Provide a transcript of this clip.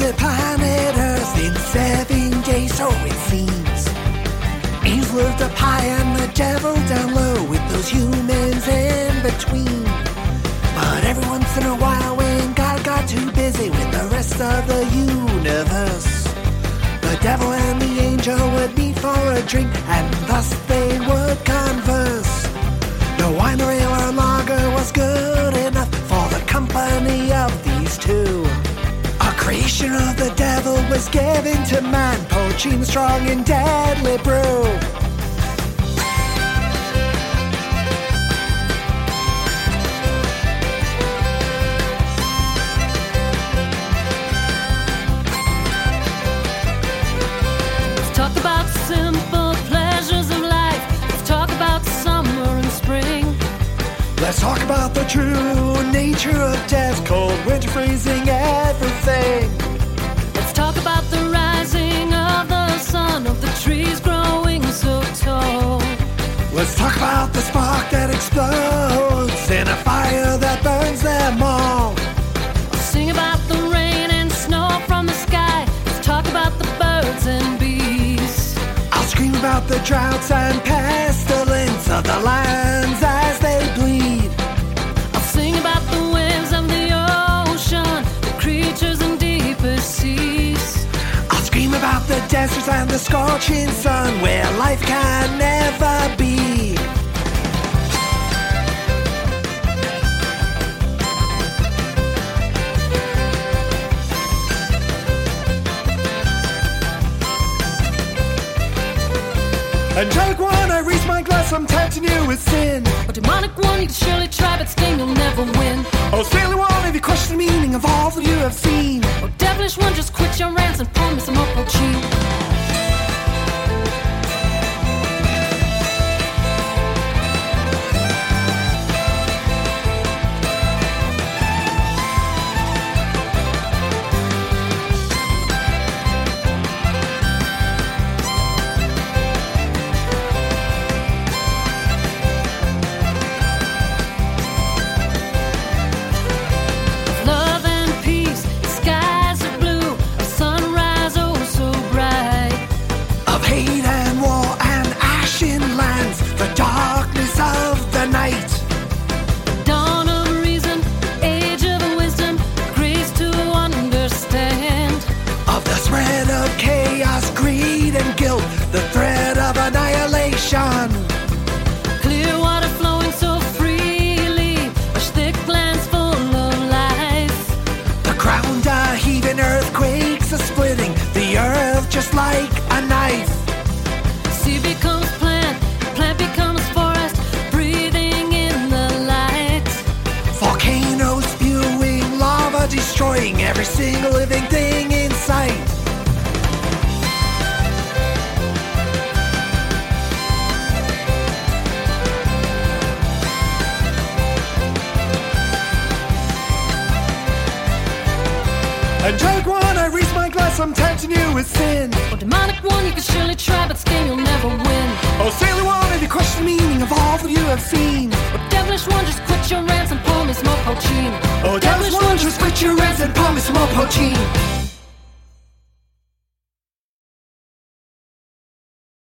the planet Earth in 7 days, so it seems. Eve lived up high and the devil down low, with those humans in between. But every once in a while, when God got too busy with the rest of the universe, the devil and the angel would meet for a drink, and thus they would converse. No wine or ale or lager was good enough for the company of these two. A creation of the devil was given to man, poaching strong and deadly brew. Let's talk about simple pleasures of life. Let's talk about summer and spring. Let's talk about the true nature of death, cold winter freezing everything. Let's talk about the rising of the sun, of the trees growing so tall. Let's talk about the spark that explodes in a fire that burns them all. I'll sing about the rain and snow from the sky. Let's talk about the birds and bees. I'll scream about the droughts and pestilence of the lands as they bleed. I'll sing about the waves of the ocean, the creatures in deepest seas. I'll scream about the deserts and the scorching sun, where life can never be. Angelic one, I raise my glass, I'm tempting you with sin. A demonic one, you can surely try, but sting, you'll never win. Oh, sailor one, have you questioned the meaning of all that you have seen? Oh, devilish one, just quit your rants and pour me some more poaching. Love and peace, the skies are blue, a sunrise oh so bright. Of hate and war and ashen lands, the darkness of the night. Dawn of reason, age of wisdom, grace to understand. Of the spread of chaos, greed and guilt, the thread of annihilation. Clear water flowing so freely, lush thick lands full of life. The ground a heaving, earthquakes are splitting the earth just like a knife. Sea becomes plant, plant becomes forest, breathing in the light. Volcanoes spewing lava, destroying every single living thing in sight. Angelic one, I raise my glass, I'm tempting you with sin. Oh, demonic one, you can surely try, but skin, you'll never win. Oh, sailor one, have you questioned the meaning of all that you have seen? Oh, devilish one, just quit your rants and pour me some more poaching. Oh, devilish one, just quit your rants and pour me some more poaching.